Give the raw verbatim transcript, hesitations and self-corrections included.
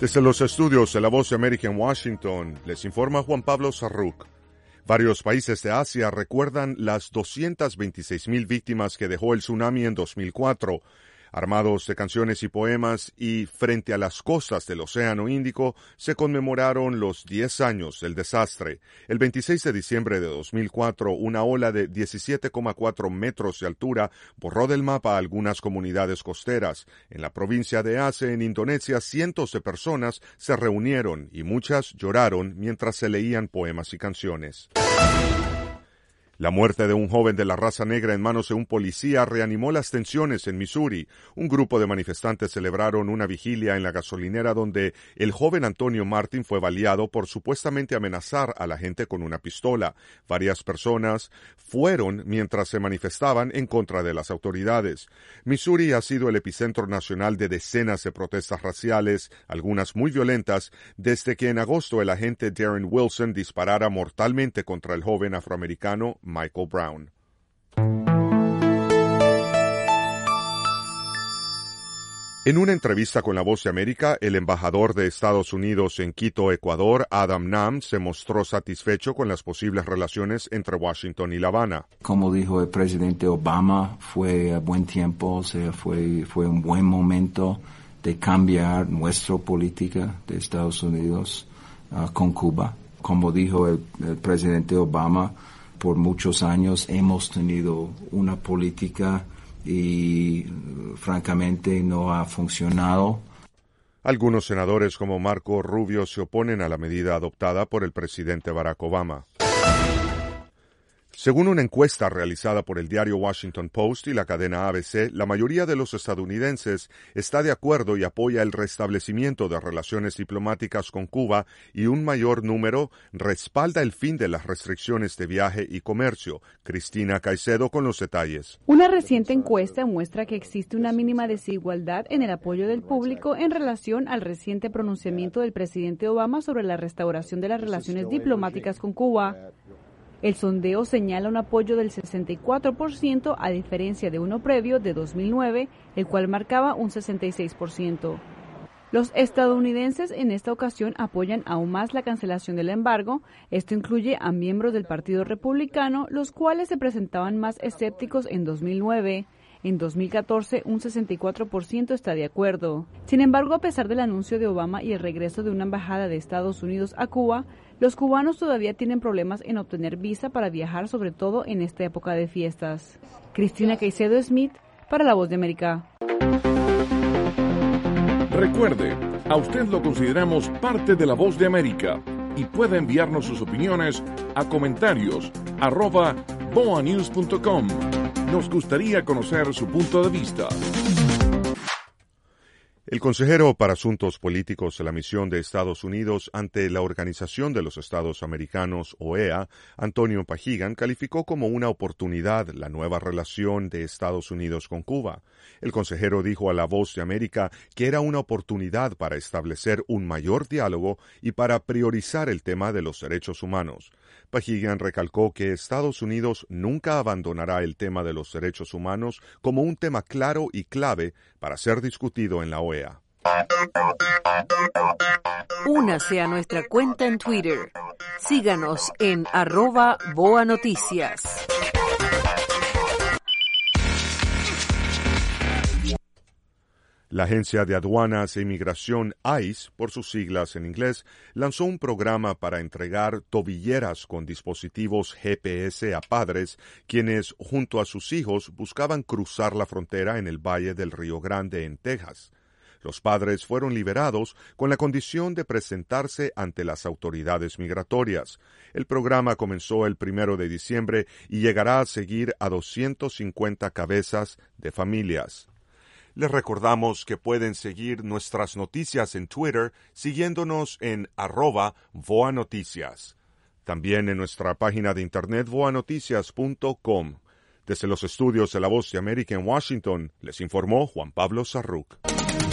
Desde los estudios de La Voz de América en Washington, les informa Juan Pablo Sarruc. Varios países de Asia recuerdan las doscientas veintiséis mil víctimas que dejó el tsunami en dos mil cuatro. Armados de canciones y poemas y frente a las costas del Océano Índico se conmemoraron los diez años del desastre. El veintiséis de diciembre de dos mil cuatro, una ola de diecisiete coma cuatro metros de altura borró del mapa algunas comunidades costeras. En la provincia de Aceh, en Indonesia, cientos de personas se reunieron y muchas lloraron mientras se leían poemas y canciones. La muerte de un joven de la raza negra en manos de un policía reanimó las tensiones en Missouri. Un grupo de manifestantes celebraron una vigilia en la gasolinera donde el joven Antonio Martin fue baleado por supuestamente amenazar a la gente con una pistola. Varias personas fueron mientras se manifestaban en contra de las autoridades. Missouri ha sido el epicentro nacional de decenas de protestas raciales, algunas muy violentas, desde que en agosto el agente Darren Wilson disparara mortalmente contra el joven afroamericano Michael Brown. En una entrevista con La Voz de América, el embajador de Estados Unidos en Quito, Ecuador, Adam Nam, se mostró satisfecho con las posibles relaciones entre Washington y La Habana. Como dijo el presidente Obama, fue a buen tiempo, o sea, fue, fue un buen momento de cambiar nuestra política de Estados Unidos uh, con Cuba. Como dijo el, el presidente Obama, por muchos años hemos tenido una política y francamente no ha funcionado. Algunos senadores como Marco Rubio se oponen a la medida adoptada por el presidente Barack Obama. Según una encuesta realizada por el diario Washington Post y la cadena A B C, la mayoría de los estadounidenses está de acuerdo y apoya el restablecimiento de relaciones diplomáticas con Cuba y un mayor número respalda el fin de las restricciones de viaje y comercio. Cristina Caicedo con los detalles. Una reciente encuesta muestra que existe una mínima desigualdad en el apoyo del público en relación al reciente pronunciamiento del presidente Obama sobre la restauración de las relaciones diplomáticas con Cuba. El sondeo señala un apoyo del sesenta y cuatro por ciento a diferencia de uno previo de dos mil nueve, el cual marcaba un sesenta y seis por ciento. Los estadounidenses en esta ocasión apoyan aún más la cancelación del embargo. Esto incluye a miembros del Partido Republicano, los cuales se presentaban más escépticos en dos mil nueve. En dos mil catorce, un sesenta y cuatro por ciento está de acuerdo. Sin embargo, a pesar del anuncio de Obama y el regreso de una embajada de Estados Unidos a Cuba, los cubanos todavía tienen problemas en obtener visa para viajar, sobre todo en esta época de fiestas. Cristina Caicedo Smith, para La Voz de América. Recuerde, a usted lo consideramos parte de La Voz de América y puede enviarnos sus opiniones a comentarios arroba boa news punto com. Nos gustaría conocer su punto de vista. El consejero para Asuntos Políticos de la Misión de Estados Unidos ante la Organización de los Estados Americanos, O E A, Antonio Pajigan, calificó como una oportunidad la nueva relación de Estados Unidos con Cuba. El consejero dijo a La Voz de América que era una oportunidad para establecer un mayor diálogo y para priorizar el tema de los derechos humanos. Pajigan recalcó que Estados Unidos nunca abandonará el tema de los derechos humanos como un tema claro y clave para ser discutido en la O E A. Únase a nuestra cuenta en Twitter. Síganos en arroba Boa Noticias. La Agencia de Aduanas e Inmigración I C E, por sus siglas en inglés, lanzó un programa para entregar tobilleras con dispositivos G P S a padres quienes, junto a sus hijos, buscaban cruzar la frontera en el Valle del Río Grande, en Texas. Los padres fueron liberados con la condición de presentarse ante las autoridades migratorias. El programa comenzó el primero de diciembre y llegará a seguir a doscientas cincuenta cabezas de familias. Les recordamos que pueden seguir nuestras noticias en Twitter siguiéndonos en arroba Voa Noticias. También en nuestra página de internet voa noticias punto com. Desde los estudios de La Voz de América en Washington, les informó Juan Pablo Sarruc.